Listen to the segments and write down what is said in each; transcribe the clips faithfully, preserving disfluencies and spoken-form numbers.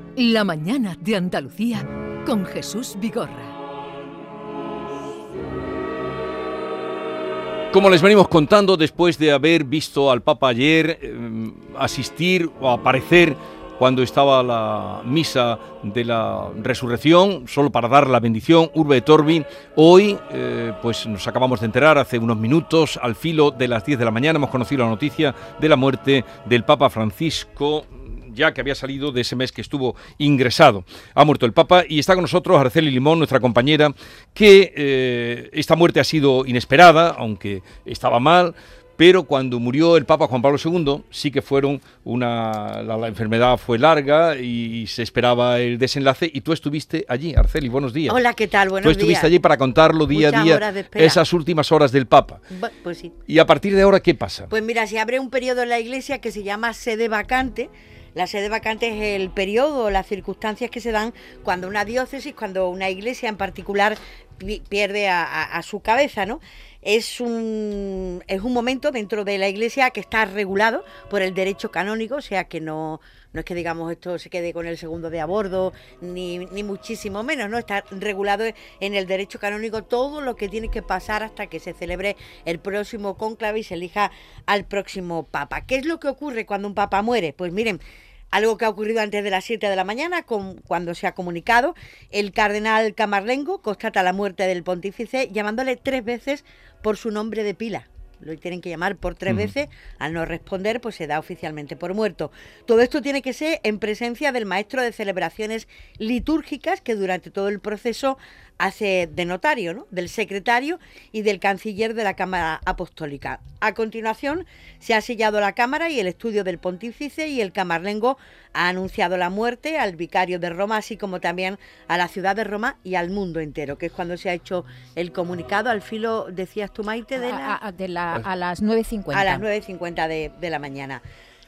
La mañana de Andalucía con Jesús Vigorra. Como les venimos contando, después de haber visto al Papa ayer eh, asistir o aparecer cuando estaba la misa de la resurrección, solo para dar la bendición, Urbe et Orbi, hoy eh, pues nos acabamos de enterar hace unos minutos, al filo de las diez de la mañana, hemos conocido la noticia de la muerte del Papa Francisco, ya que había salido de ese mes que estuvo ingresado. Ha muerto el Papa y está con nosotros Araceli Limón, nuestra compañera, que eh, esta muerte ha sido inesperada, aunque estaba mal, pero cuando murió el Papa Juan Pablo segundo, sí que fueron una... La, la enfermedad fue larga y se esperaba el desenlace, y tú estuviste allí, Araceli, buenos días. Hola, ¿qué tal? Buenos días. Tú estuviste días. allí para contarlo día Muchas a día, horas de espera. Esas últimas horas del Papa. Pues sí. Y a partir de ahora, ¿qué pasa? Pues mira, se abre un periodo en la Iglesia que se llama sede vacante. La sede vacante es el periodo, las circunstancias que se dan cuando una diócesis, cuando una iglesia en particular pierde a, a, a su cabeza, ¿no? Es un, es un momento dentro de la Iglesia que está regulado por el derecho canónico, o sea que no, no es que digamos esto se quede con el segundo de a bordo, ni, ni muchísimo menos, ¿no? Está regulado en el derecho canónico todo lo que tiene que pasar hasta que se celebre el próximo cónclave y se elija al próximo Papa. ¿Qué es lo que ocurre cuando un Papa muere? Pues miren, algo que ha ocurrido antes de las siete de la mañana, con, cuando se ha comunicado, el cardenal Camarlengo constata la muerte del pontífice llamándole tres veces por su nombre de pila. Lo tienen que llamar por tres uh-huh. veces, al no responder, pues se da oficialmente por muerto. Todo esto tiene que ser en presencia del maestro de celebraciones litúrgicas, que durante todo el proceso hace de notario, ¿no? Del secretario y del canciller de la Cámara Apostólica. A continuación, se ha sellado la cámara y el estudio del pontífice, y el camarlengo ha anunciado la muerte al vicario de Roma, así como también a la ciudad de Roma y al mundo entero, que es cuando se ha hecho el comunicado al filo, decías tú, Maite, de la... A, a, de la, a las nueve cincuenta. A las nueve cincuenta de, de la mañana.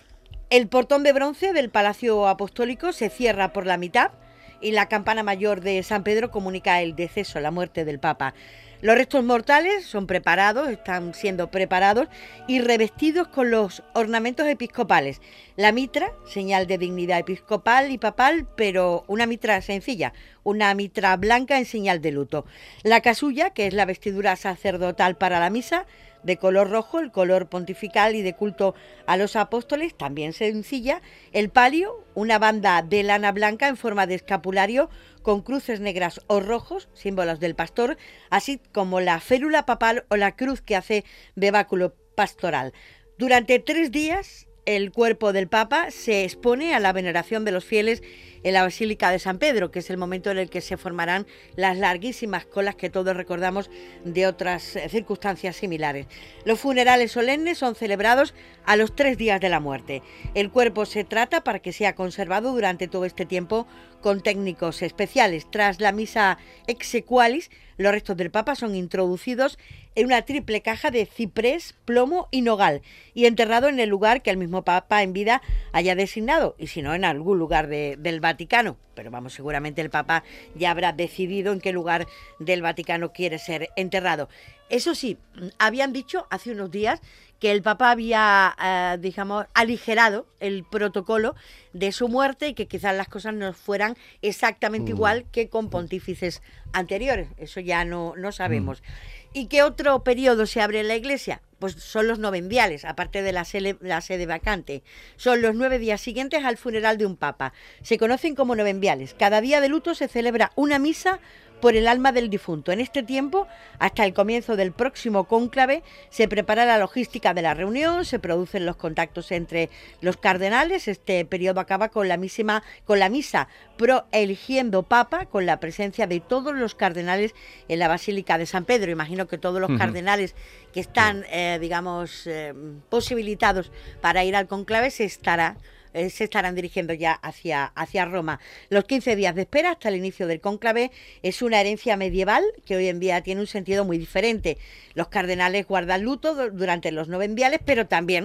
El portón de bronce del Palacio Apostólico se cierra por la mitad, y la campana mayor de San Pedro comunica el deceso, la muerte del Papa. Los restos mortales son preparados, están siendo preparados y revestidos con los ornamentos episcopales. La mitra, señal de dignidad episcopal y papal, pero una mitra sencilla, una mitra blanca en señal de luto. La casulla, que es la vestidura sacerdotal para la misa, de color rojo, el color pontifical y de culto a los apóstoles, también sencilla. El palio, una banda de lana blanca en forma de escapulario con cruces negras o rojos, símbolos del pastor, así como la férula papal o la cruz que hace de báculo pastoral. Durante tres días el cuerpo del Papa se expone a la veneración de los fieles en la Basílica de San Pedro, que es el momento en el que se formarán las larguísimas colas que todos recordamos de otras circunstancias similares. Los funerales solemnes son celebrados a los tres días de la muerte. El cuerpo se trata para que sea conservado durante todo este tiempo con técnicos especiales. Tras la misa exequalis, los restos del Papa son introducidos en una triple caja de ciprés, plomo y nogal y enterrado en el lugar que el mismo Papa en vida haya designado, y si no, en algún lugar de, del Vaticano. Pero vamos, seguramente el Papa ya habrá decidido en qué lugar del Vaticano quiere ser enterrado. Eso sí, habían dicho hace unos días que el Papa había, eh, digamos, aligerado el protocolo de su muerte y que quizás las cosas no fueran exactamente mm. igual que con pontífices anteriores. Eso ya no, no sabemos. Mm. ¿Y qué otro periodo se abre en la Iglesia? Pues son los novendiales, aparte de la sede, la sede vacante. Son los nueve días siguientes al funeral de un Papa. Se conocen como novendiales. Cada día de luto se celebra una misa por el alma del difunto. En este tiempo, hasta el comienzo del próximo cónclave, se prepara la logística de la reunión, se producen los contactos entre los cardenales. Este periodo acaba con la, misma, con la misa pro eligiendo Papa, con la presencia de todos los cardenales en la Basílica de San Pedro. Imagino que todos los uh-huh. cardenales que están, eh, digamos, eh, posibilitados para ir al cónclave se estará Eh, se estarán dirigiendo ya hacia, hacia Roma. Los quince días de espera hasta el inicio del cónclave es una herencia medieval que hoy en día tiene un sentido muy diferente. Los cardenales guardan luto durante los novendiales, pero también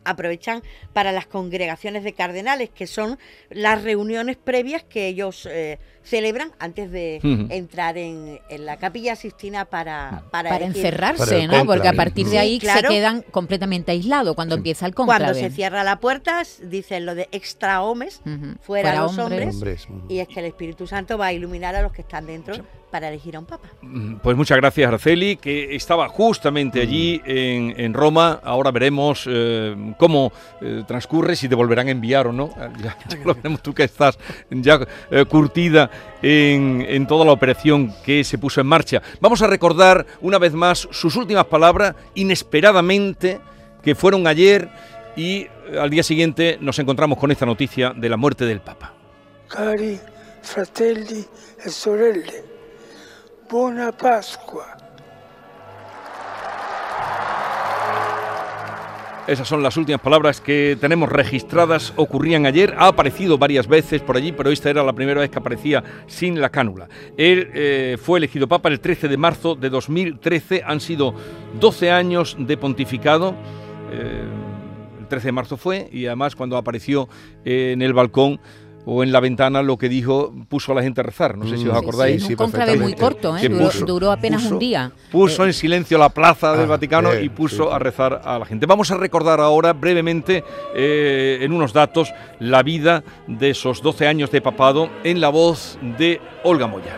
aprovechan para las congregaciones de cardenales, que son las reuniones previas que ellos eh, celebran antes de uh-huh. entrar en, en la Capilla Sixtina para para, para encerrarse, para ¿no? Porque a partir de ahí sí, claro. se quedan completamente aislados cuando sí. empieza el cónclave. Cuando se cierra la puerta, dicen lo de extra homes, uh-huh. fuera, fuera los hombres, hombres. Uh-huh. y es que el Espíritu Santo va a iluminar a los que están dentro sí. para elegir a un papa. Pues muchas gracias, Araceli, que estaba justamente allí en, en Roma. Ahora veremos eh, cómo eh, transcurre, si te volverán a enviar o no. Ya, ya lo veremos, tú que estás ya eh, curtida en, en toda la operación que se puso en marcha. Vamos a recordar una vez más sus últimas palabras, inesperadamente, que fueron ayer, y eh, al día siguiente nos encontramos con esta noticia de la muerte del Papa. Cari fratelli e sorelle, buona Pascua. Esas son las últimas palabras que tenemos registradas, ocurrían ayer, ha aparecido varias veces por allí, pero esta era la primera vez que aparecía sin la cánula. Él eh, fue elegido papa el trece de marzo de dos mil trece, han sido doce años de pontificado, eh, el trece de marzo fue, y además cuando apareció eh, en el balcón o en la ventana, lo que dijo, puso a la gente a rezar. No sé si os acordáis. Sí, sí, un cónclave muy corto, ¿eh? Duró, puso, duró apenas puso, un día. Puso en silencio la plaza del ah, Vaticano bien, y puso sí, a rezar a la gente. Vamos a recordar ahora brevemente, eh, en unos datos, la vida de esos doce años de papado en la voz de Olga Moya.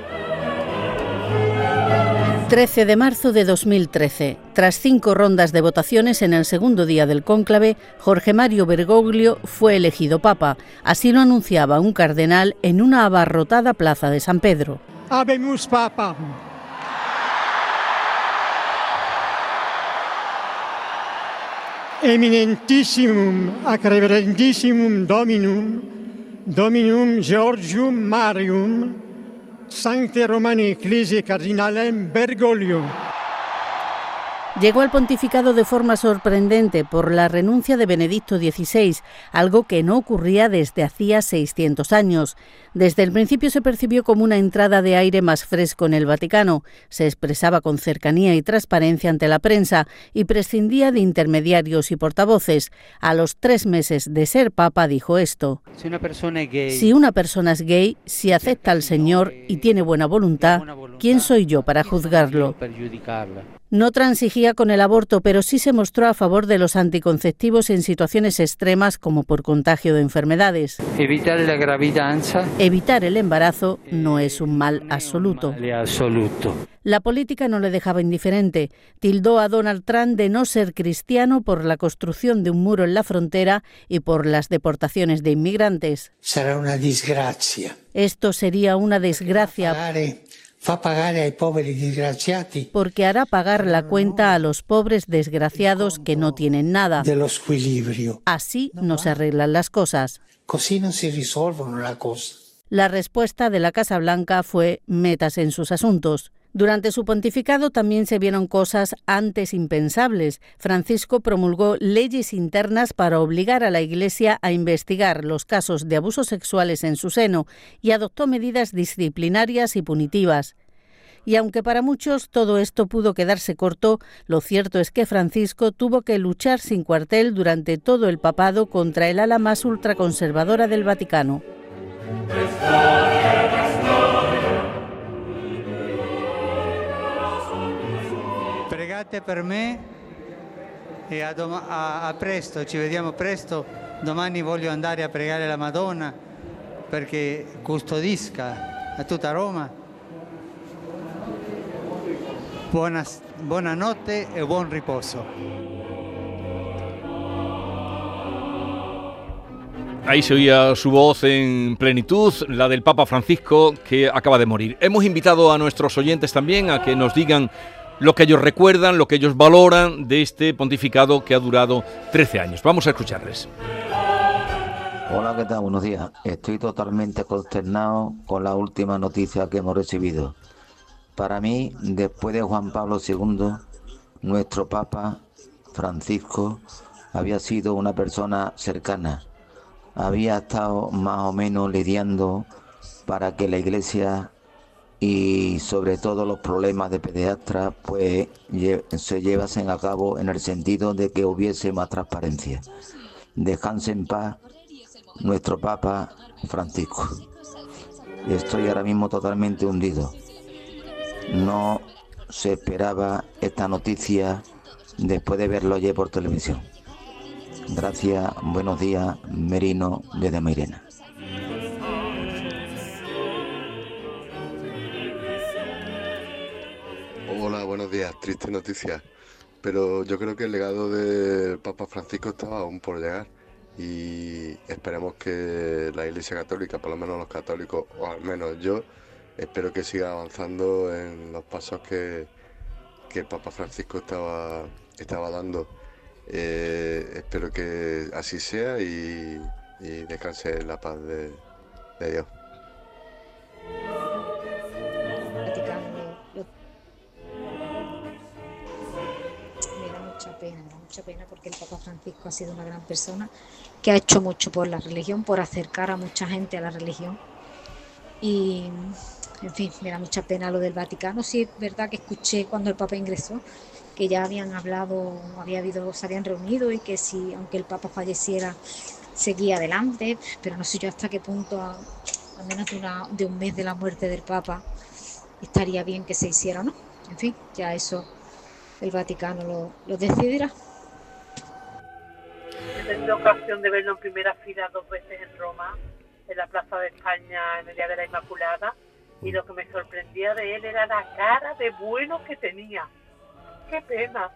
trece de marzo de dos mil trece. Tras cinco rondas de votaciones en el segundo día del cónclave, Jorge Mario Bergoglio fue elegido papa. Así lo anunciaba un cardenal en una abarrotada plaza de San Pedro. Habemus papa. Eminentissimum ac reverendissimum Dominum, Dominum Georgium Marium, Sancte Romani Ecclesiae Cardinalem Bergoglio. Llegó al pontificado de forma sorprendente por la renuncia de Benedicto dieciséis, algo que no ocurría desde hacía seiscientos años. Desde el principio se percibió como una entrada de aire más fresco en el Vaticano. Se expresaba con cercanía y transparencia ante la prensa y prescindía de intermediarios y portavoces. A los tres meses de ser papa dijo esto: si una persona es gay, si una persona es gay, si acepta al Señor y tiene buena voluntad, ¿quién soy yo para juzgarlo? No transigía con el aborto, pero sí se mostró a favor de los anticonceptivos en situaciones extremas como por contagio de enfermedades. Evitar la gravidanza. Evitar el embarazo no es un mal absoluto. La política no le dejaba indiferente. Tildó a Donald Trump de no ser cristiano por la construcción de un muro en la frontera y por las deportaciones de inmigrantes. Será una desgracia. Esto sería una desgracia. Fa pagare ai poveri disgraziati. Porque hará pagar la cuenta a los pobres desgraciados que no tienen nada. Dello squilibrio. Así no se arreglan las cosas. Così non si risolvono le cose. La respuesta de la Casa Blanca fue: métase en sus asuntos. Durante su pontificado también se vieron cosas antes impensables. Francisco promulgó leyes internas para obligar a la Iglesia a investigar los casos de abusos sexuales en su seno y adoptó medidas disciplinarias y punitivas. Y aunque para muchos todo esto pudo quedarse corto, lo cierto es que Francisco tuvo que luchar sin cuartel durante todo el papado contra el ala más ultraconservadora del Vaticano. Pregate per me e a, dom- a, a presto, ci vediamo presto. Domani voglio andare a pregare la Madonna perché custodisca a tutta Roma. Buonas, buonanotte e buon riposo. Ahí se oía su voz en plenitud, la del Papa Francisco, que acaba de morir. Hemos invitado a nuestros oyentes también a que nos digan lo que ellos recuerdan, lo que ellos valoran de este pontificado que ha durado trece años. Vamos a escucharles. Hola, ¿qué tal? Buenos días. Estoy totalmente consternado con la última noticia que hemos recibido. Para mí, después de Juan Pablo segundo, nuestro Papa Francisco había sido una persona cercana. Había estado más o menos lidiando para que la Iglesia y sobre todo los problemas de pediatras pues lle se llevasen a cabo en el sentido de que hubiese más transparencia. Descanse en paz nuestro Papa Francisco. Estoy ahora mismo totalmente hundido. No se esperaba esta noticia después de verlo ayer por televisión. Gracias, buenos días, Merino desde Mairena. Hola, buenos días. Triste noticia, pero yo creo que el legado del Papa Francisco estaba aún por llegar y esperemos que la Iglesia Católica, por lo menos los católicos, o al menos yo, espero que siga avanzando en los pasos que, que el Papa Francisco estaba, estaba dando. Eh, espero que así sea y, y descanse en la paz de, de Dios. Me da mucha pena, me da mucha pena porque el Papa Francisco ha sido una gran persona que ha hecho mucho por la religión, por acercar a mucha gente a la religión. Y, en fin, me da mucha pena lo del Vaticano. Sí, es verdad que escuché cuando el Papa ingresó que ya habían hablado, había habido, se habían reunido y que si, aunque el Papa falleciera, seguía adelante, pero no sé yo hasta qué punto, a, a menos de, una, de un mes de la muerte del Papa, estaría bien que se hiciera o no. En fin, ya eso el Vaticano lo, lo decidirá. He tenido ocasión de verlo en primera fila dos veces en Roma, en la Plaza de España, en el Día de la Inmaculada, y lo que me sorprendía de él era la cara de bueno que tenía. ¡Qué pena!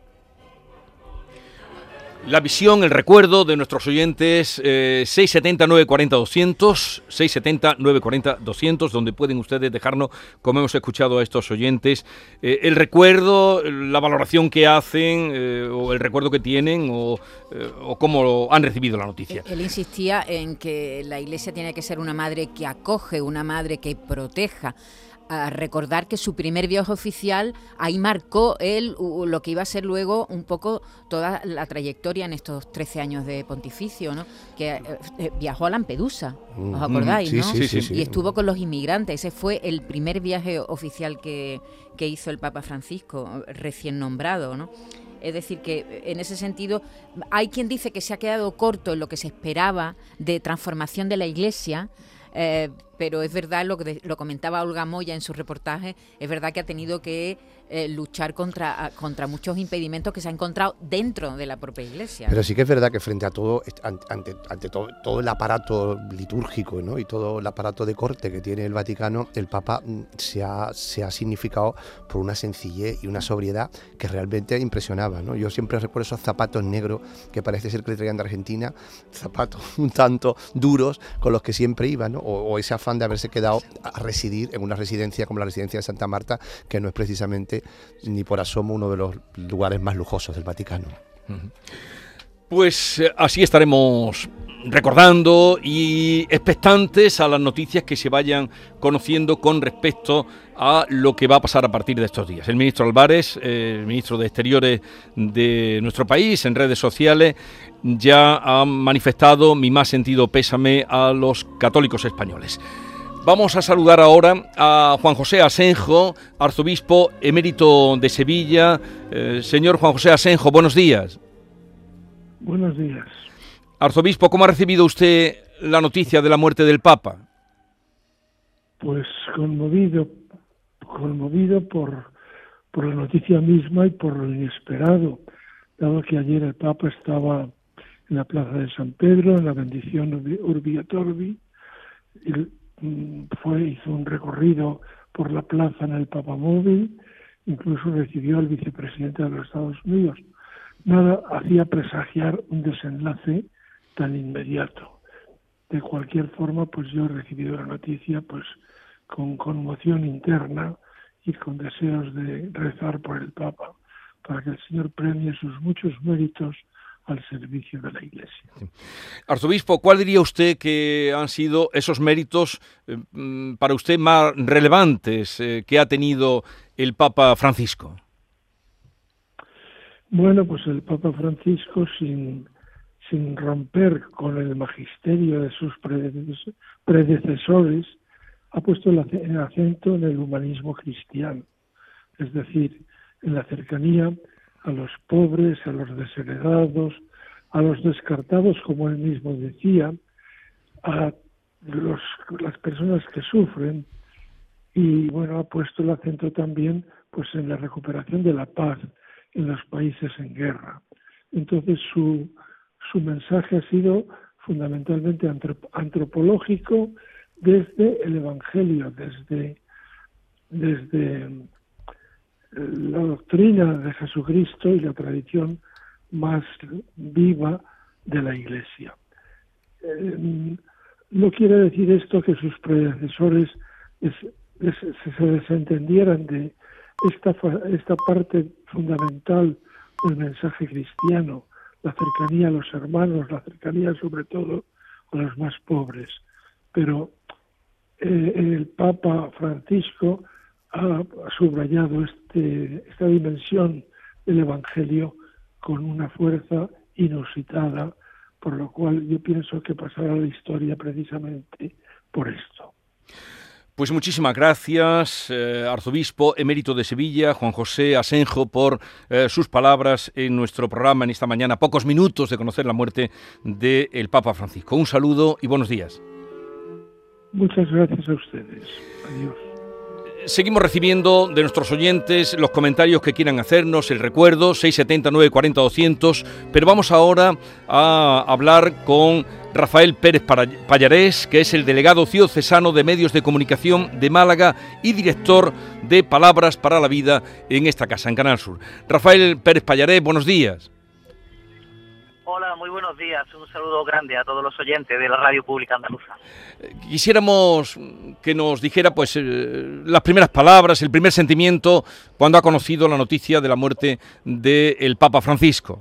La visión, el recuerdo de nuestros oyentes, eh, seis setenta, nueve cuarenta, doscientos, seis setenta, nueve cuarenta, doscientos, donde pueden ustedes dejarnos, como hemos escuchado a estos oyentes, eh, el recuerdo, la valoración que hacen, eh, o el recuerdo que tienen, o, eh, o cómo han recibido la noticia. Él insistía en que la Iglesia tiene que ser una madre que acoge, una madre que proteja. A recordar que su primer viaje oficial, ahí marcó él lo que iba a ser luego un poco toda la trayectoria en estos trece años de pontificio, ¿no? Que eh, viajó a Lampedusa, ¿os acordáis? Sí, ¿no? sí, sí, sí. Y estuvo con los inmigrantes. Ese fue el primer viaje oficial que, que hizo el Papa Francisco, recién nombrado, ¿no? Es decir, que en ese sentido hay quien dice que se ha quedado corto en lo que se esperaba de transformación de la Iglesia. Eh, pero es verdad, lo que lo comentaba Olga Moya en su reportaje, es verdad que ha tenido que eh, luchar contra, contra muchos impedimentos que se ha encontrado dentro de la propia Iglesia. Pero sí que es verdad que frente a todo, ante, ante todo, todo el aparato litúrgico, ¿no? Y todo el aparato de corte que tiene el Vaticano, el Papa se ha, se ha significado por una sencillez y una sobriedad que realmente impresionaba, ¿no? Yo siempre recuerdo esos zapatos negros que parece ser que le traían de Argentina, zapatos un tanto duros con los que siempre iba, ¿no? O, o ese afán de haberse quedado a residir en una residencia como la residencia de Santa Marta, que no es precisamente ni por asomo uno de los lugares más lujosos del Vaticano. Pues eh, así estaremos recordando y expectantes a las noticias que se vayan conociendo con respecto a lo que va a pasar a partir de estos días. El ministro Álvarez, eh, el ministro de Exteriores de nuestro país, en redes sociales ya ha manifestado mi más sentido pésame a los católicos españoles. Vamos a saludar ahora a Juan José Asenjo, arzobispo emérito de Sevilla. Eh, señor Juan José Asenjo, buenos días. Buenos días. Arzobispo, ¿cómo ha recibido usted la noticia de la muerte del Papa? Pues conmovido, conmovido por, por la noticia misma y por lo inesperado, dado que ayer el Papa estaba en la Plaza de San Pedro, en la bendición Urbi et Orbi, y fue, hizo un recorrido por la plaza en el Papamóvil, incluso recibió al vicepresidente de los Estados Unidos. Nada hacía presagiar un desenlace tan inmediato. De cualquier forma, pues yo he recibido la noticia pues con conmoción interna y con deseos de rezar por el Papa, para que el Señor premie sus muchos méritos al servicio de la Iglesia. Arzobispo, ¿cuál diría usted que han sido esos méritos eh, para usted más relevantes eh, que ha tenido el Papa Francisco? Bueno, pues el Papa Francisco, sin, sin romper con el magisterio de sus predecesores, ha puesto el acento en el humanismo cristiano, es decir, en la cercanía a los pobres, a los desheredados, a los descartados, como él mismo decía, a los, las personas que sufren, y bueno, ha puesto el acento también pues en la recuperación de la paz en los países en guerra. Entonces su, su mensaje ha sido fundamentalmente antropológico desde el Evangelio, desde, desde la doctrina de Jesucristo y la tradición más viva de la Iglesia. Eh, no quiere decir esto que sus predecesores es, es, se desentendieran de esta, esta parte fundamental del mensaje cristiano, la cercanía a los hermanos, la cercanía sobre todo a los más pobres. Pero eh, el Papa Francisco ha subrayado este, esta dimensión del Evangelio con una fuerza inusitada, por lo cual yo pienso que pasará a la historia precisamente por esto. Pues muchísimas gracias, eh, arzobispo emérito de Sevilla, Juan José Asenjo, por eh, sus palabras en nuestro programa en esta mañana, pocos minutos de conocer la muerte del Papa Francisco. Un saludo y buenos días. Muchas gracias a ustedes. Adiós. Seguimos recibiendo de nuestros oyentes los comentarios que quieran hacernos, el recuerdo, seis setenta, nueve cuarenta, doscientos, pero vamos ahora a hablar con Rafael Pérez Pallarés, que es el delegado diocesano de Medios de Comunicación de Málaga y director de Palabras para la Vida en esta casa, en Canal Sur. Rafael Pérez Pallarés, buenos días. Hola, muy buenos días. Un saludo grande a todos los oyentes de la Radio Pública Andaluza. Quisiéramos que nos dijera pues eh, las primeras palabras, el primer sentimiento cuando ha conocido la noticia de la muerte del Papa Francisco.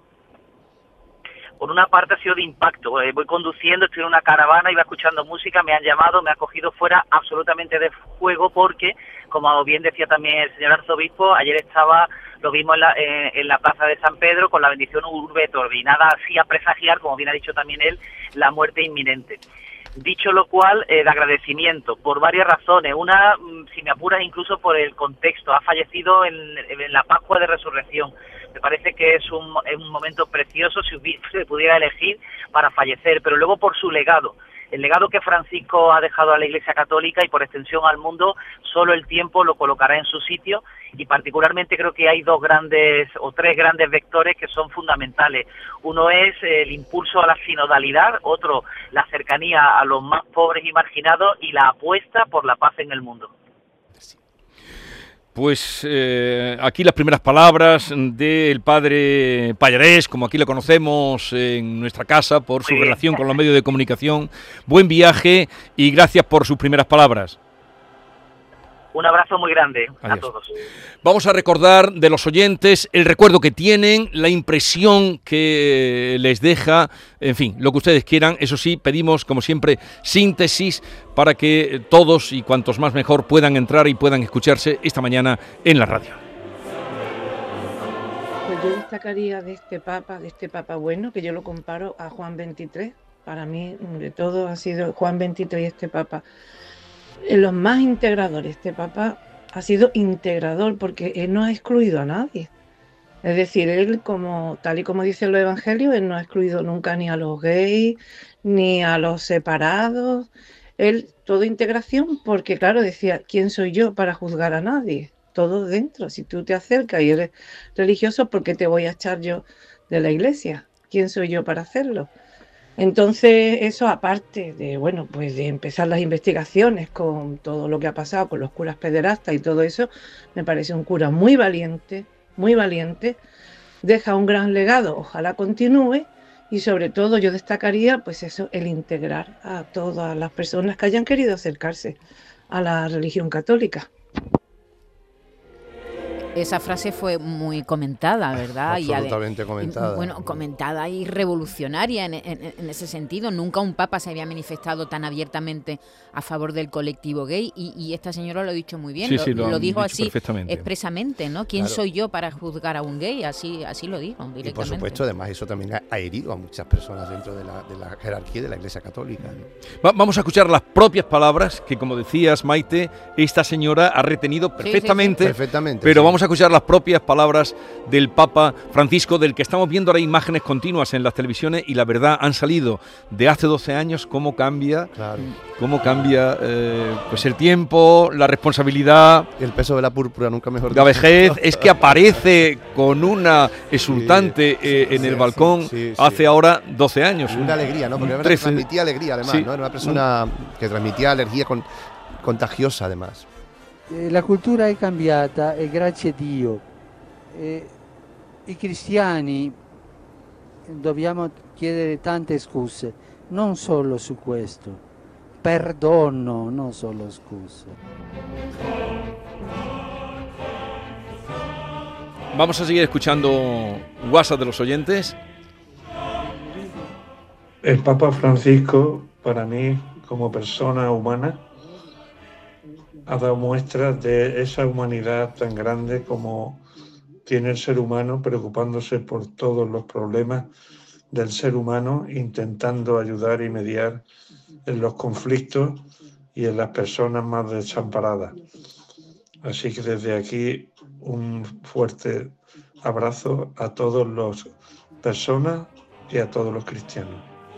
Por una parte ha sido de impacto. Eh, voy conduciendo, estoy en una caravana, iba escuchando música, me han llamado, me ha cogido fuera absolutamente de juego porque, como bien decía también el señor arzobispo, ayer estaba, lo vimos en la, eh, en la plaza de San Pedro con la bendición Urbe et Orbi, nada así a presagiar, como bien ha dicho también él, la muerte inminente. Dicho lo cual, eh, de agradecimiento, por varias razones. Una, si me apuras, incluso por el contexto. Ha fallecido en, en la Pascua de Resurrección. Me parece que es un, es un momento precioso si se pudiera elegir para fallecer, pero luego por su legado. El legado que Francisco ha dejado a la Iglesia Católica y por extensión al mundo, solo el tiempo lo colocará en su sitio, y particularmente creo que hay dos grandes o tres grandes vectores que son fundamentales. Uno es el impulso a la sinodalidad, otro la cercanía a los más pobres y marginados y la apuesta por la paz en el mundo. Pues eh, aquí las primeras palabras del padre Pallarés, como aquí lo conocemos en nuestra casa por su relación con los medios de comunicación. Buen viaje y gracias por sus primeras palabras. Un abrazo muy grande. Adiós. A todos. Vamos a recordar de los oyentes el recuerdo que tienen, la impresión que les deja, en fin, lo que ustedes quieran. Eso sí, pedimos, como siempre, síntesis para que todos y cuantos más mejor puedan entrar y puedan escucharse esta mañana en la radio. Pues yo destacaría de este Papa, de este Papa bueno, que yo lo comparo a Juan veintitrés. Para mí, de todo ha sido Juan veintitrés y este Papa. Los más integradores, este Papa ha sido integrador porque él no ha excluido a nadie. Es decir, él, como tal y como dicen los evangelios, él no ha excluido nunca ni a los gays, ni a los separados. Él, todo integración, porque claro, decía, ¿quién soy yo para juzgar a nadie? Todo dentro. Si tú te acercas y eres religioso, ¿por qué te voy a echar yo de la iglesia? ¿Quién soy yo para hacerlo? Entonces, eso aparte de, bueno, pues de empezar las investigaciones con todo lo que ha pasado con los curas pederastas y todo eso, me parece un cura muy valiente, muy valiente, deja un gran legado, ojalá continúe, y sobre todo yo destacaría, pues eso, el integrar a todas las personas que hayan querido acercarse a la religión católica. Esa frase fue muy comentada, ¿verdad? Absolutamente y comentada. Bueno, comentada y revolucionaria en, en, en ese sentido. Nunca un papa se había manifestado tan abiertamente a favor del colectivo gay y, y esta señora lo ha dicho muy bien. Sí, lo, sí, lo, lo dijo dicho así expresamente, ¿no? ¿Quién Claro. soy yo para juzgar a un gay? Así, así lo dijo directamente. Y por supuesto, además, eso también ha, ha herido a muchas personas dentro de la, de la jerarquía de la Iglesia Católica, ¿no? Va, vamos a escuchar las propias palabras que, como decías, Maite, esta señora ha retenido perfectamente. Sí, sí, sí. Perfectamente, pero sí. vamos a escuchar las propias palabras del Papa Francisco, del que estamos viendo ahora imágenes continuas en las televisiones y la verdad han salido de hace doce años, cómo cambia, claro. cómo cambia eh, pues el tiempo, la responsabilidad. El peso de la púrpura, nunca mejor La dicho. vejez, es que aparece con una exultante Sí, eh, en sí, el sí, balcón sí, sí. hace ahora doce años. Una alegría, ¿no? Porque un era verdad que trece. transmitía alegría, además, Sí. ¿no? Era una persona que transmitía alegría con, contagiosa, además. Eh, La cultura è cambiata e grazie a Dio. Eh, I cristiani dobbiamo chiedere tante scuse, non solo su questo. Perdono, non solo scuse. Vamos a seguir escuchando WhatsApp de los oyentes. El Papa Francisco, para mí, como persona humana, ha dado muestras de esa humanidad tan grande como tiene el ser humano, preocupándose por todos los problemas del ser humano, intentando ayudar y mediar en los conflictos y en las personas más desamparadas. Así que desde aquí un fuerte abrazo a todas las personas y a todos los cristianos.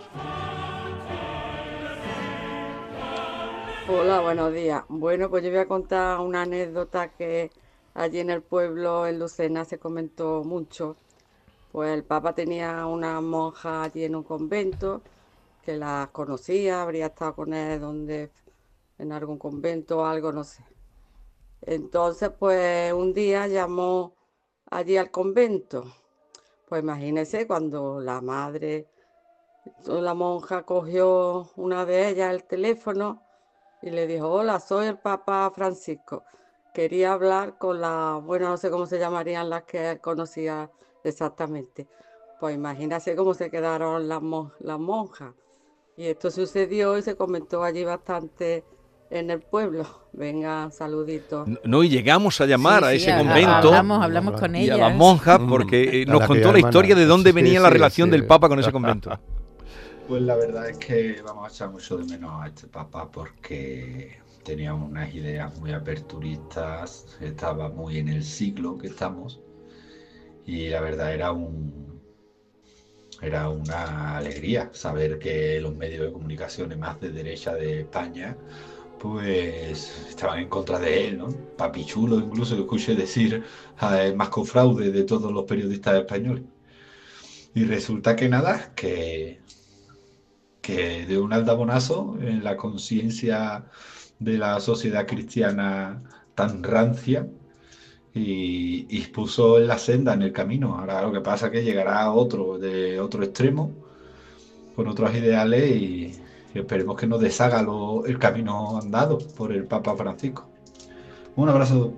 Hola, buenos días. Bueno, pues yo voy a contar una anécdota que allí en el pueblo, en Lucena, se comentó mucho. Pues el Papa tenía una monja allí en un convento que las conocía, habría estado con él donde, en algún convento o algo, no sé. Entonces, pues un día llamó allí al convento. Pues imagínese cuando la madre, la monja cogió una de ellas el teléfono y le dijo: hola, soy el Papa Francisco. Quería hablar con la, bueno, no sé cómo se llamarían las que él conocía exactamente. Pues imagínase cómo se quedaron las, mon las monjas. Y esto sucedió y se comentó allí bastante en el pueblo. Venga, saluditos. No, y llegamos a llamar Sí, a sí, ese hablamos, convento hablamos, hablamos con y a ellas. la monja, porque eh, A nos la contó querida la historia hermana. de dónde Sí, venía sí, la sí, relación sí. del Papa con ese convento. Pues la verdad es que vamos a echar mucho de menos a este Papa porque tenía unas ideas muy aperturistas, estaba muy en el siglo que estamos y la verdad era un era una alegría saber que los medios de comunicación más de derecha de España pues estaban en contra de él, ¿no? Papichulo incluso, lo escuché decir, el más cofraude de todos los periodistas españoles. Y resulta que nada, que que de un aldabonazo en la conciencia de la sociedad cristiana tan rancia y, y puso en la senda, en el camino. Ahora lo que pasa es que llegará otro de otro extremo con otros ideales y, y esperemos que no deshaga lo, el camino andado por el Papa Francisco. Un abrazo.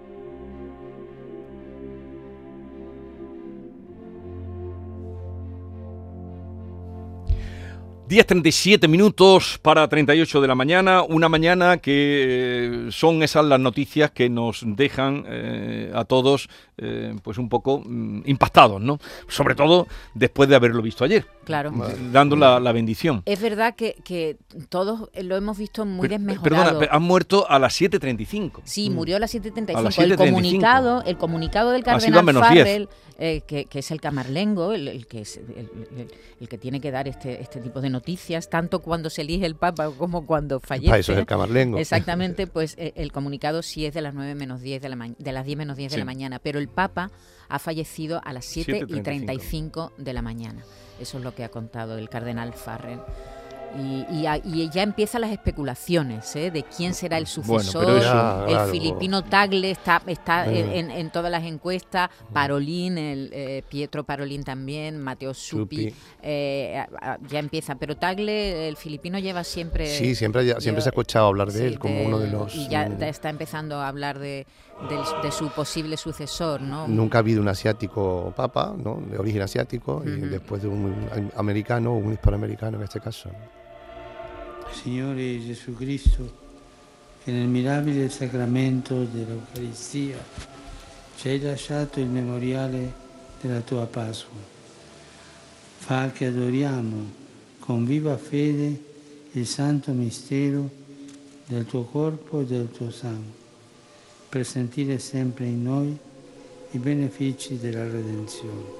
diez treinta y siete minutos para treinta y ocho de la mañana, una mañana que eh, son esas las noticias que nos dejan eh, a todos eh, pues un poco mm, impactados, ¿no? Sobre todo después de haberlo visto ayer, Claro. dando la, la bendición. Es verdad que, que todos lo hemos visto muy Per- desmejorado. Perdona, han muerto a las siete treinta y cinco. Sí, murió a las siete treinta y A cinco. las siete El treinta y cinco. comunicado, el comunicado del Ha sido a cardenal menos diez. Farrell, eh, que, que es el camarlengo, el, el que es el, el- el que tiene que dar este, este tipo de noticias, tanto cuando se elige el Papa como cuando fallece. Para eso es el camarlengo. Exactamente, pues eh, el comunicado sí es de las nueve menos diez de la ma- de las diez menos diez de Sí. la mañana, pero el Papa ha fallecido a las siete y siete treinta y treinta y cinco de la mañana. Eso es lo que ha contado el cardenal Farrell. Y, y, y ya empiezan las especulaciones, ¿eh? De quién será el sucesor. Bueno, eso, el claro. filipino Tagle está, está Bueno. en, en todas las encuestas. Parolin, el, eh, Pietro Parolin también, Matteo Zuppi, Zuppi. eh, a- a- ya empieza. Pero Tagle, el filipino, lleva siempre... Sí, siempre, ya- siempre lleva- se ha escuchado hablar de sí, él como de- uno de los... Y ya mm, está empezando a hablar de, del- de su posible sucesor, ¿no? Nunca ha habido un asiático papa, ¿no? De origen asiático, y Ujú. después de un americano o un hispanoamericano en este caso. Signore Gesù Cristo, che nel mirabile sacramento dell'Eucaristia ci hai lasciato il memoriale della tua Pasqua. Fa che adoriamo con viva fede il santo mistero del tuo corpo e del tuo sangue, per sentire sempre in noi i benefici della redenzione.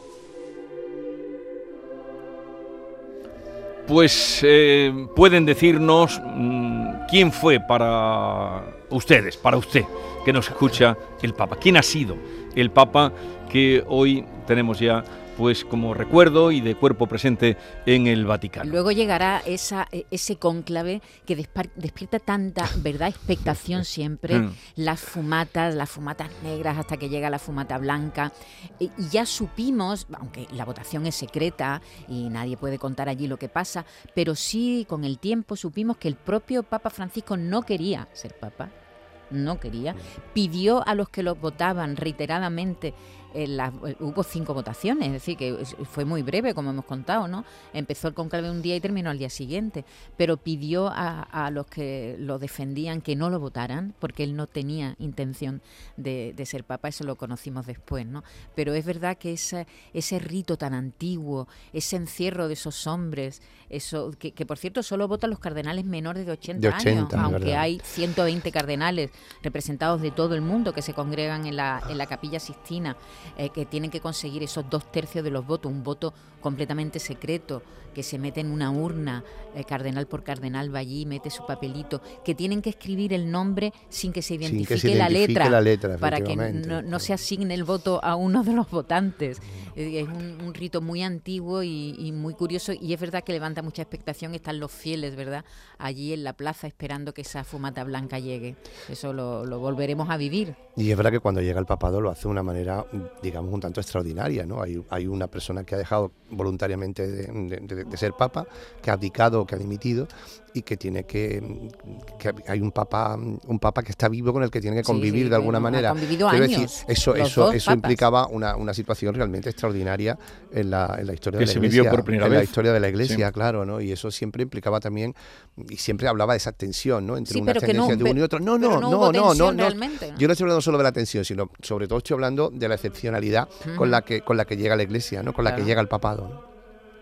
Pues eh, pueden decirnos mm, quién fue para ustedes, para usted, que nos escucha el Papa. ¿Quién ha sido el Papa que hoy tenemos ya, pues, como recuerdo y de cuerpo presente en el Vaticano? Luego llegará esa, ese cónclave que despar- despierta tanta, ¿verdad?, expectación siempre. Mm. Las fumatas, las fumatas negras hasta que llega la fumata blanca. Y y ya supimos, aunque la votación es secreta y nadie puede contar allí lo que pasa, pero sí con el tiempo supimos que el propio Papa Francisco no quería ser Papa. No quería. Pidió a los que lo votaban reiteradamente. En la- hubo cinco votaciones, es decir, que es- fue muy breve, como hemos contado, ¿no? Empezó el cónclave un día y terminó al día siguiente, pero pidió a, a los que lo defendían que no lo votaran, porque él no tenía intención de, de ser papa, eso lo conocimos después, ¿no? Pero es verdad que ese, ese rito tan antiguo, ese encierro de esos hombres, eso que, que por cierto solo votan los cardenales menores de ochenta, De ochenta, años, aunque ¿verdad? hay ciento veinte cardenales representados de todo el mundo que se congregan en la, en la Capilla Sixtina, eh, que tienen que conseguir esos dos tercios de los votos, un voto completamente secreto, que se mete en una urna, eh, cardenal por cardenal va allí, mete su papelito, que tienen que escribir el nombre sin que se Sin que identifique, se la, identifique letra, la letra, para que efectivamente. no, no se asigne el voto a uno de los votantes. Eh, Es un, un rito muy antiguo y, y muy curioso, y es verdad que levanta mucha expectación. Están los fieles, ¿verdad?, allí en la plaza esperando que esa fumata blanca llegue. Eso lo, lo volveremos a vivir. Y es verdad que cuando llega el papado lo hace de una manera, digamos, un tanto extraordinaria, ¿no? Hay, hay una persona que ha dejado voluntariamente de, de- de- de ser papa, que ha abdicado, que ha dimitido, y que tiene que, que hay un papa, un papa que está vivo con el que tiene que Sí, convivir sí, de alguna ha manera. convivido Quiero años, decir, eso, los eso, dos eso papas. implicaba una, una situación realmente extraordinaria en la, en la historia Que de la se Iglesia. vivió por primera en la vez. historia de la Iglesia, Sí. claro, ¿no? Y eso siempre implicaba también, y siempre hablaba de esa tensión, ¿no? Entre Sí, una pero que no- tendencia de uno y pe- otro. No, pero no, no no, hubo no, no, tensión no. realmente, ¿no? Yo no estoy hablando solo de la tensión, sino sobre todo estoy hablando de la excepcionalidad Ujú. con la que con la que llega la Iglesia, ¿no? Con la Claro. que llega el papado, ¿no?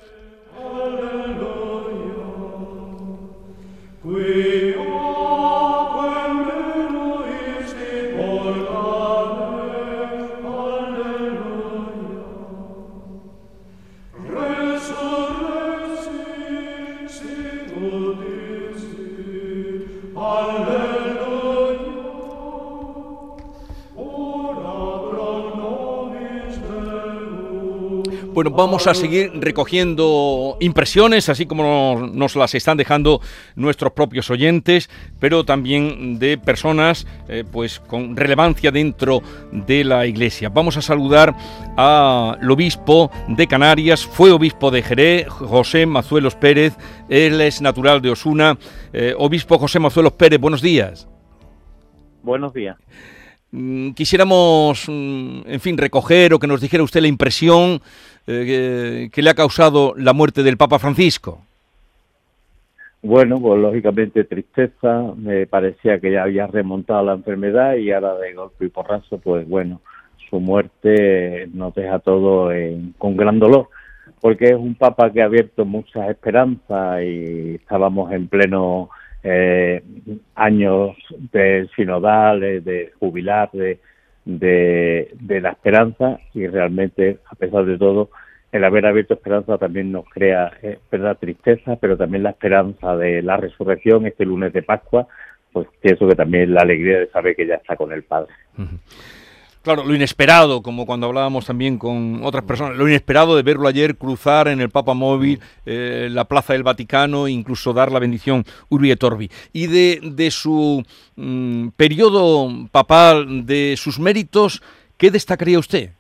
Bueno, vamos a seguir recogiendo impresiones, así como nos las están dejando nuestros propios oyentes, pero también de personas eh, pues con relevancia dentro de la Iglesia. Vamos a saludar al obispo de Canarias, fue obispo de Jerez, José Mazuelos Pérez, él es natural de Osuna. Eh, obispo José Mazuelos Pérez, buenos días. Buenos días. Mm, Quisiéramos, mm, en fin, recoger o que nos dijera usted la impresión eh, que, que le ha causado la muerte del Papa Francisco. Bueno, pues lógicamente tristeza, me parecía que ya había remontado la enfermedad y ahora de golpe y porrazo, pues bueno, su muerte nos deja todo en- con gran dolor, porque es un papa que ha abierto muchas esperanzas y estábamos en pleno eh, años de sinodales, de jubilar, de, de, de la esperanza, y realmente, a pesar de todo, el haber abierto esperanza también nos crea, eh, verdad, tristeza, pero también la esperanza de la resurrección este lunes de Pascua, pues pienso que también la alegría de saber que ya está con el Padre. Claro, lo inesperado, como cuando hablábamos también con otras personas, lo inesperado de verlo ayer cruzar en el Papa Móvil eh, la Plaza del Vaticano, incluso dar la bendición Urbi et Orbi. Y de, de su mm, periodo papal, de sus méritos, ¿qué destacaría usted?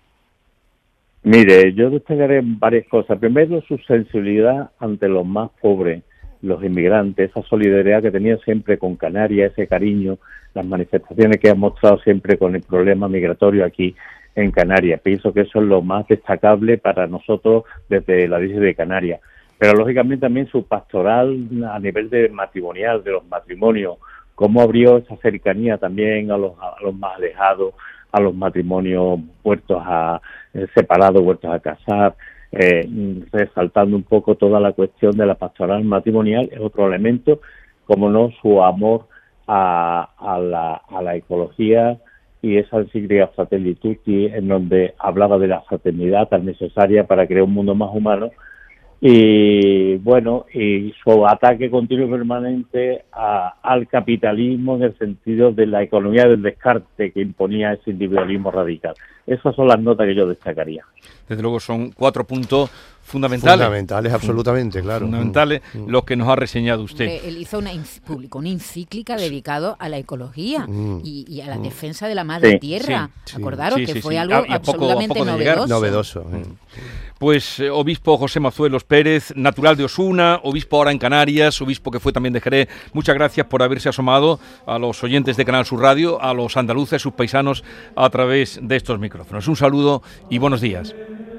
Mire, yo destacaré varias cosas. Primero, su sensibilidad ante los más pobres, los inmigrantes, esa solidaridad que tenía siempre con Canarias, ese cariño, las manifestaciones que ha mostrado siempre con el problema migratorio aquí en Canarias. Pienso que eso es lo más destacable para nosotros desde la diócesis de Canarias. Pero lógicamente también su pastoral a nivel de matrimonial, de los matrimonios, cómo abrió esa cercanía también a los, a los más alejados, a los matrimonios vueltos a eh, separados, vueltos a casar, eh, resaltando un poco toda la cuestión de la pastoral matrimonial. Es otro elemento, como no, su amor a, a, la, a la ecología y esa encíclica Fratelli Tutti, en donde hablaba de la fraternidad tan necesaria para crear un mundo más humano. Y bueno, y su ataque continuo y permanente a, al capitalismo en el sentido de la economía del descarte que imponía ese individualismo radical. Esas son las notas que yo destacaría. Desde luego son cuatro puntos fundamentales. Fundamentales, absolutamente, claro. Fundamentales mm. los que nos ha reseñado usted. Él, él hizo una, publicó una encíclica dedicada a la ecología mm. y, y a la mm. defensa de la madre sí, tierra. Sí, Acordaros sí, que sí, fue sí. algo A, absolutamente poco, poco novedoso. Novedoso. Eh. Pues eh, obispo José Mazuelos Pérez, natural de Osuna, obispo ahora en Canarias, obispo que fue también de Jerez, muchas gracias por haberse asomado a los oyentes de Canal Sur Radio, a los andaluces, sus paisanos, a través de estos micrófonos. Un saludo y buenos días.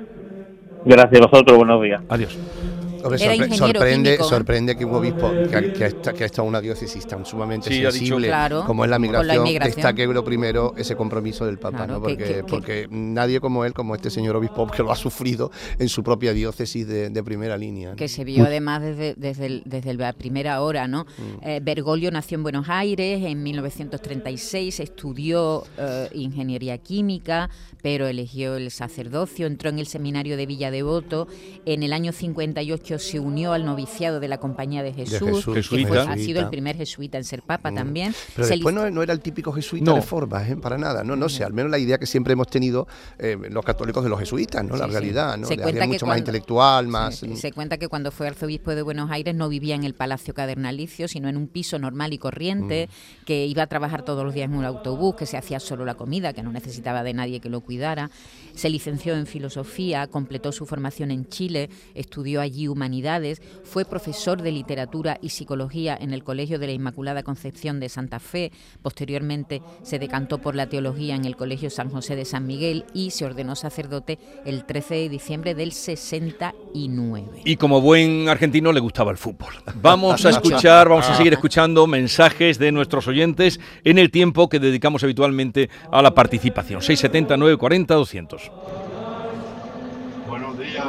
Gracias a vosotros, buenos días. Adiós. Hombre, sorpre sorprende, sorprende que un obispo que ha, que, ha, que ha estado en una diócesis tan sumamente sí, sensible dicho, claro, como es la migración, la inmigración. destaque lo primero ese compromiso del Papa, claro, ¿no? Porque, que, que, porque que, nadie como él, como este señor obispo, que lo ha sufrido en su propia diócesis de, de primera línea, ¿no? Que se vio además desde, desde, el, desde la primera hora, ¿no? Mm. Eh, Bergoglio nació en Buenos Aires en mil novecientos treinta y seis, estudió eh, ingeniería química, pero eligió el sacerdocio, entró en el seminario de Villa Devoto, en el año cincuenta y ocho se unió al noviciado de la Compañía de Jesús, de Jesús que fue, ha sido el primer jesuita en ser papa mm. también. Pero se después no, no era el típico jesuita no. de formas, ¿eh? Para nada, no, no sé, al menos la idea que siempre hemos tenido eh, los católicos de los jesuitas, ¿no? Sí, la realidad, ¿no? Se de cuenta que mucho cuando, más intelectual, más... Sí, se cuenta que cuando fue arzobispo de Buenos Aires no vivía en el Palacio Cadernalicio, sino en un piso normal y corriente, mm. que iba a trabajar todos los días en un autobús, que se hacía solo la comida, que no necesitaba de nadie que lo cuidara. Se licenció en filosofía, completó su formación en Chile, estudió allí humanidades, fue profesor de literatura y psicología en el Colegio de la Inmaculada Concepción de Santa Fe, posteriormente se decantó por la teología en el Colegio San José de San Miguel y se ordenó sacerdote el trece de diciembre del sesenta y nueve. Y como buen argentino le gustaba el fútbol. Vamos a escuchar, vamos a seguir escuchando mensajes de nuestros oyentes en el tiempo que dedicamos habitualmente a la participación. seis setenta, nueve cuarenta, doscientos. Buenos días.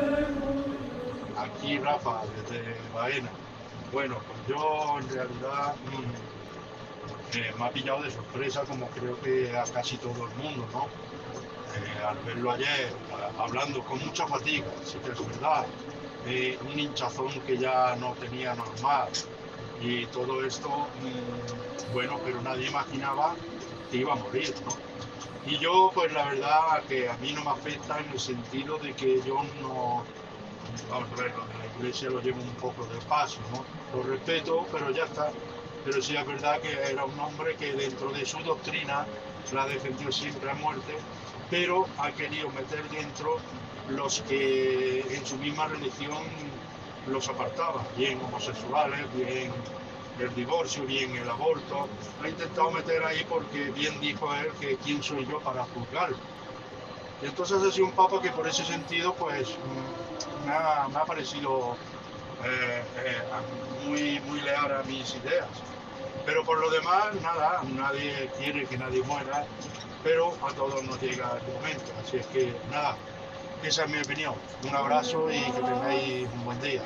Aquí Rafa, desde Baena. Bueno, pues yo en realidad mmm, eh, me ha pillado de sorpresa, como creo que a casi todo el mundo, ¿no? Eh, al verlo ayer, hablando con mucha fatiga, sí que es verdad, eh, un hinchazón que ya no tenía normal y todo esto, mmm, bueno, pero nadie imaginaba que iba a morir, ¿no? Y yo, pues la verdad que a mí no me afecta en el sentido de que yo no, vamos a ver, la iglesia lo lleva un poco de paso, ¿no? Lo respeto, pero ya está. Pero sí es verdad que era un hombre que dentro de su doctrina la defendió siempre a muerte, pero ha querido meter dentro los que en su misma religión los apartaban, bien homosexuales, bien el divorcio, bien el aborto. Ha intentado meter ahí porque bien dijo él que quién soy yo para juzgarlo. Entonces ha sido un papa que por ese sentido pues me ha, me ha parecido eh, eh, muy, muy leal a mis ideas. Pero por lo demás, nada, nadie quiere que nadie muera, pero a todos nos llega el momento. Así es que nada, esa es mi opinión. Un abrazo y que tengáis un buen día.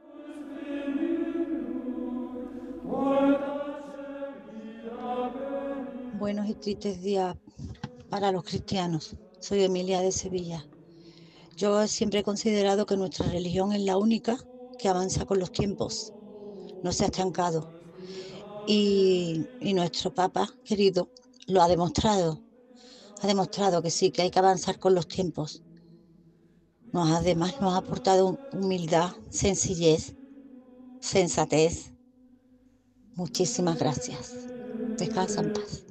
Buenos y tristes días para los cristianos. Soy Emilia de Sevilla. Yo siempre he considerado que nuestra religión es la única que avanza con los tiempos, no se ha estancado. Y, y nuestro Papa querido lo ha demostrado. ha demostrado que sí, que hay que avanzar con los tiempos. Nos, además nos ha aportado humildad, sencillez, sensatez. Muchísimas gracias. Descansa en paz.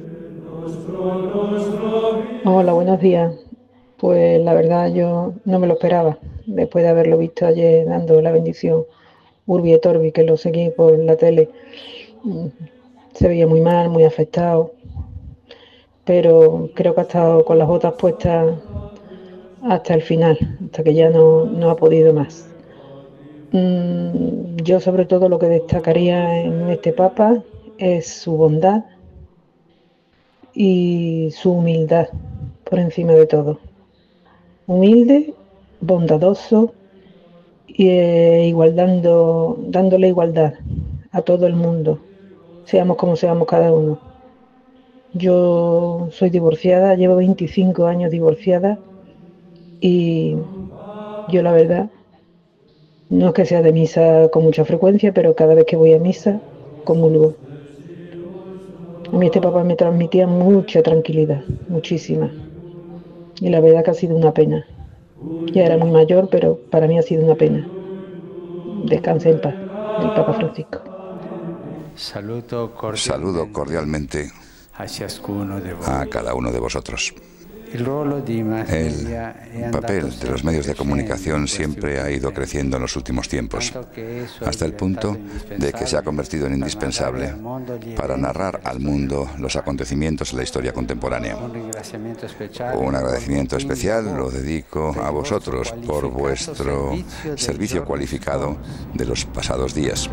Hola, buenos días. Pues la verdad yo no me lo esperaba, después de haberlo visto ayer dando la bendición Urbi et Orbi, que lo seguí por la tele. Se veía muy mal, muy afectado, pero creo que ha estado con las botas puestas hasta el final, hasta que ya no, no ha podido más. Yo sobre todo lo que destacaría en este Papa es su bondad y su humildad por encima de todo. Humilde, bondadoso y eh, igual dando, dándole igualdad a todo el mundo, seamos como seamos cada uno. Yo soy divorciada, llevo veinticinco años divorciada y yo la verdad no es que sea de misa con mucha frecuencia, pero cada vez que voy a misa comulgo. A mí este Papa me transmitía mucha tranquilidad, muchísima. Y la verdad que ha sido una pena. Ya era muy mayor, pero para mí ha sido una pena. Descanse en paz, el Papa Francisco. Saludo cordialmente a cada uno de vosotros. El papel de los medios de comunicación siempre ha ido creciendo en los últimos tiempos, hasta el punto de que se ha convertido en indispensable para narrar al mundo los acontecimientos en la historia contemporánea. Un agradecimiento especial lo dedico a vosotros por vuestro servicio cualificado de los pasados días.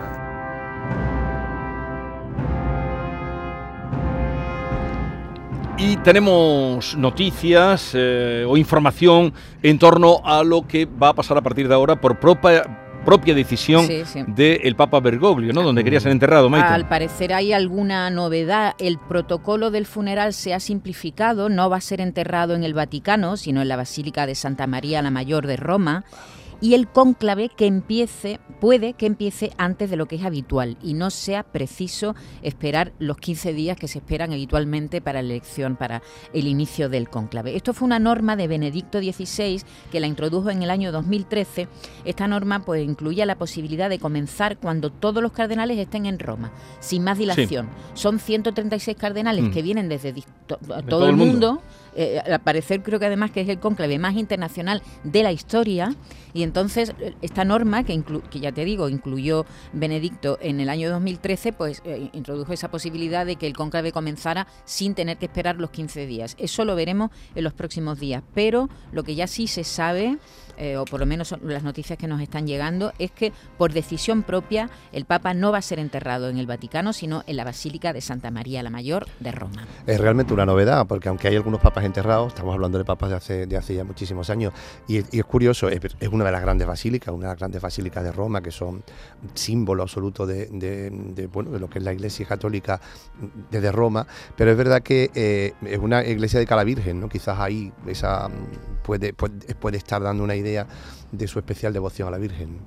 Y tenemos noticias eh, o información en torno a lo que va a pasar a partir de ahora por propia, propia decisión sí, sí. del Papa Bergoglio, ¿no? Donde quería ser enterrado, Maite. Al parecer hay alguna novedad. El protocolo del funeral se ha simplificado. No va a ser enterrado en el Vaticano, sino en la Basílica de Santa María la Mayor de Roma. Y el cónclave que empiece, puede que empiece antes de lo que es habitual y no sea preciso esperar los quince días que se esperan habitualmente para la elección, para el inicio del cónclave. Esto fue una norma de Benedicto dieciséis que la introdujo en el año dos mil trece. Esta norma pues incluía la posibilidad de comenzar cuando todos los cardenales estén en Roma, sin más dilación. Sí. Son ciento treinta y seis cardenales mm. que vienen desde to, todo, todo el mundo. mundo. Eh, al parecer creo que además que es el cónclave más internacional de la historia y entonces esta norma que, inclu- que ya te digo incluyó Benedicto en el año dos mil trece pues eh, introdujo esa posibilidad de que el cónclave comenzara sin tener que esperar los quince días. Eso lo veremos en los próximos días, pero lo que ya sí se sabe eh, o por lo menos son las noticias que nos están llegando es que por decisión propia el Papa no va a ser enterrado en el Vaticano sino en la Basílica de Santa María la Mayor de Roma. Es realmente una novedad porque aunque hay algunos papas enterrados, estamos hablando de papas de hace, de hace ya muchísimos años y, y es curioso, es, es una de las grandes basílicas, una de las grandes basílicas de Roma que son símbolo absoluto de, de, de, bueno, de lo que es la Iglesia Católica desde Roma, pero es verdad que eh, es una iglesia de cara virgen, ¿no? Quizás ahí esa puede, puede, puede estar dando una idea de su especial devoción a la Virgen.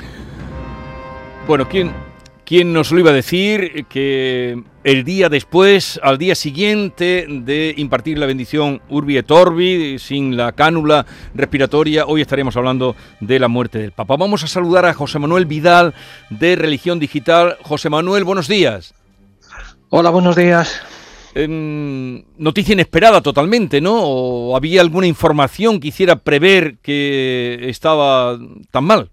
Bueno, ¿quién, quién nos lo iba a decir? Que el día después, al día siguiente de impartir la bendición Urbi et Orbi, sin la cánula respiratoria, hoy estaremos hablando de la muerte del Papa. Vamos a saludar a José Manuel Vidal de Religión Digital. José Manuel, buenos días. Hola, buenos días. Eh, noticia inesperada totalmente, ¿no? ¿O había alguna información que hiciera prever que estaba tan mal?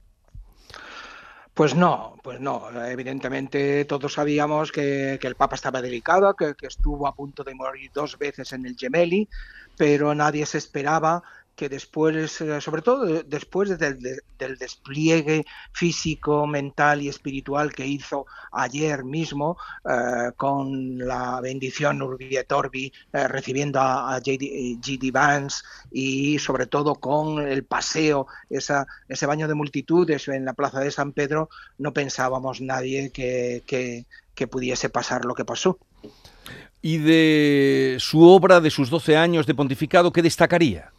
Pues no, pues no. Evidentemente todos sabíamos que, que el Papa estaba delicado, que, que estuvo a punto de morir dos veces en el Gemelli, pero nadie se esperaba que después, sobre todo después del, del despliegue físico, mental y espiritual que hizo ayer mismo eh, con la bendición Urbi et Orbi, eh, recibiendo a, a J D Vance y sobre todo con el paseo, esa, ese baño de multitudes en la plaza de San Pedro, no pensábamos nadie que, que, que pudiese pasar lo que pasó. ¿Y de su obra, de sus doce años de pontificado, qué destacaría?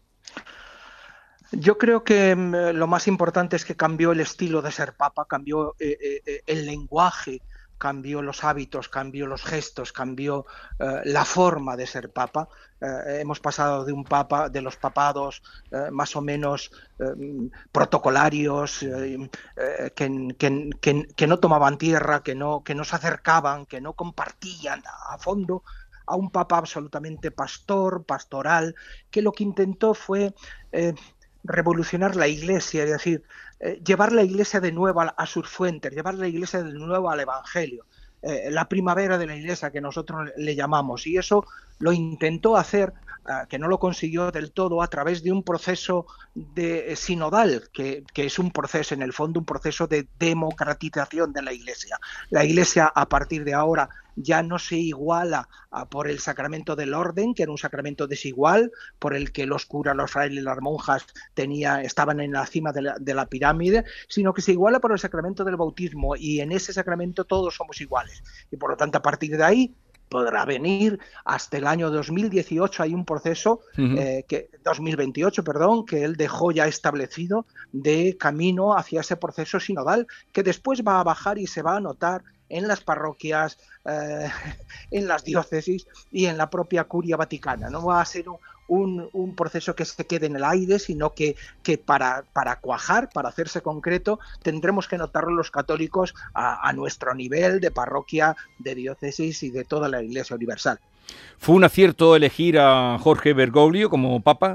Yo creo que lo más importante es que cambió el estilo de ser papa, cambió eh, eh, el lenguaje, cambió los hábitos, cambió los gestos, cambió eh, la forma de ser papa. Eh, hemos pasado de un papa, de los papados eh, más o menos eh, protocolarios, eh, eh, que, que, que, que no tomaban tierra, que no, que no se acercaban, que no compartían a fondo, a un papa absolutamente pastor, pastoral, que lo que intentó fue eh, revolucionar la Iglesia, es decir, eh, llevar la Iglesia de nuevo a, a sus fuentes, llevar la Iglesia de nuevo al Evangelio, eh, la primavera de la Iglesia que nosotros le llamamos, y eso lo intentó hacer, uh, que no lo consiguió del todo, a través de un proceso de, eh, sinodal, que, que es un proceso, en el fondo, un proceso de democratización de la Iglesia. La Iglesia, a partir de ahora, ya no se iguala a, por el sacramento del orden, que era un sacramento desigual, por el que los curas, los frailes, las monjas tenía, estaban en la cima de la, de la pirámide, sino que se iguala por el sacramento del bautismo, y en ese sacramento todos somos iguales. Y por lo tanto, a partir de ahí, podrá venir hasta el año dos mil dieciocho, hay un proceso, uh-huh. eh, que dos mil veintiocho, perdón, que él dejó ya establecido de camino hacia ese proceso sinodal, que después va a bajar y se va a notar en las parroquias, eh, en las diócesis y en la propia curia vaticana. No va a ser un, un, un proceso que se quede en el aire, sino que, que para, para cuajar, para hacerse concreto, tendremos que notarlo los católicos a, a nuestro nivel de parroquia, de diócesis y de toda la Iglesia universal. ¿Fue un acierto elegir a Jorge Bergoglio como papa?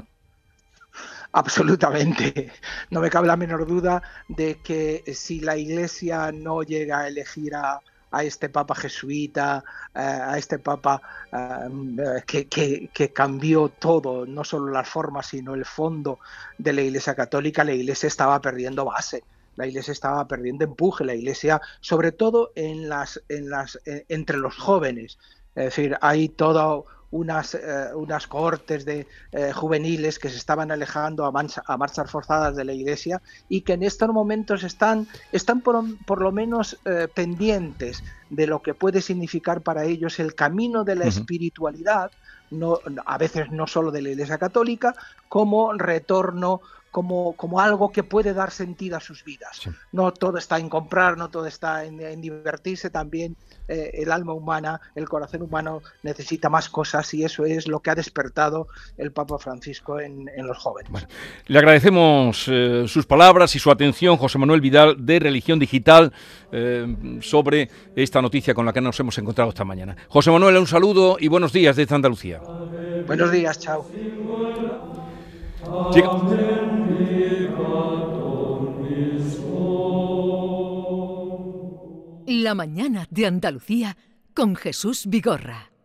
Absolutamente. No me cabe la menor duda de que si la Iglesia no llega a elegir a, a este papa jesuita, eh, a este papa eh, que, que, que cambió todo, no solo las formas, sino el fondo de la Iglesia católica, la Iglesia estaba perdiendo base. La Iglesia estaba perdiendo empuje, la Iglesia, sobre todo en las, en las, en, entre los jóvenes. Es decir, hay todo unas, eh, unas cohortes de eh, juveniles que se estaban alejando a, mancha, a marchas forzadas de la Iglesia y que en estos momentos están, están por, por lo menos eh, pendientes de lo que puede significar para ellos el camino de la uh-huh. espiritualidad, no, a veces no solo de la Iglesia católica, como retorno, como, como algo que puede dar sentido a sus vidas. Sí. No todo está en comprar, no todo está en, en divertirse, también eh, el alma humana, el corazón humano necesita más cosas, y eso es lo que ha despertado el Papa Francisco en, en los jóvenes. Bueno, le agradecemos eh, sus palabras y su atención, José Manuel Vidal, de Religión Digital, eh, sobre esta noticia con la que nos hemos encontrado esta mañana. José Manuel, un saludo y buenos días desde Andalucía. Buenos días, chao. Llega... La mañana de Andalucía con Jesús Vigorra.